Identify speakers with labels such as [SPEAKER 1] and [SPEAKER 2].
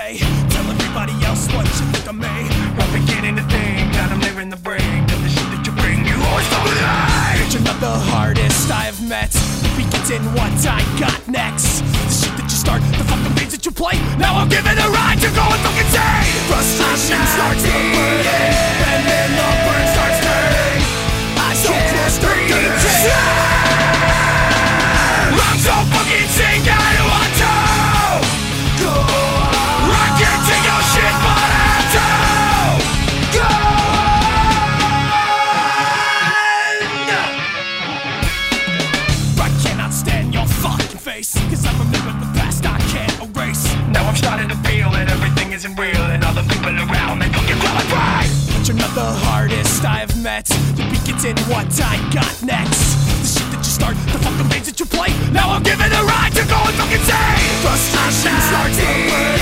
[SPEAKER 1] say. Tell everybody else what you think of me.
[SPEAKER 2] I'm beginning to think that I'm nearing the brink of the shit that you bring. You always fuck with me.
[SPEAKER 1] But you're not the hardest I have met. The begins in what I got next. The shit that you start, the fucking games that you play. Now I'm giving a ride to go and fucking say. Frustration starts to burn, and then the burn starts turning. I so close to getting
[SPEAKER 2] I'm so fucking sick, I don't want to go on. I can't take your shit, but I have to go
[SPEAKER 1] on. I cannot stand your fucking face, cause I remember the past I can't erase.
[SPEAKER 2] Now I'm starting to feel that everything isn't real, and all the people around, they fucking call my pride.
[SPEAKER 1] But you're not the hardest I have met. The begins in what I got next. The shit that you start, the fucking games that you play.
[SPEAKER 2] Now I'm giving a ride to go and fucking say.
[SPEAKER 1] Frustration starts to burn,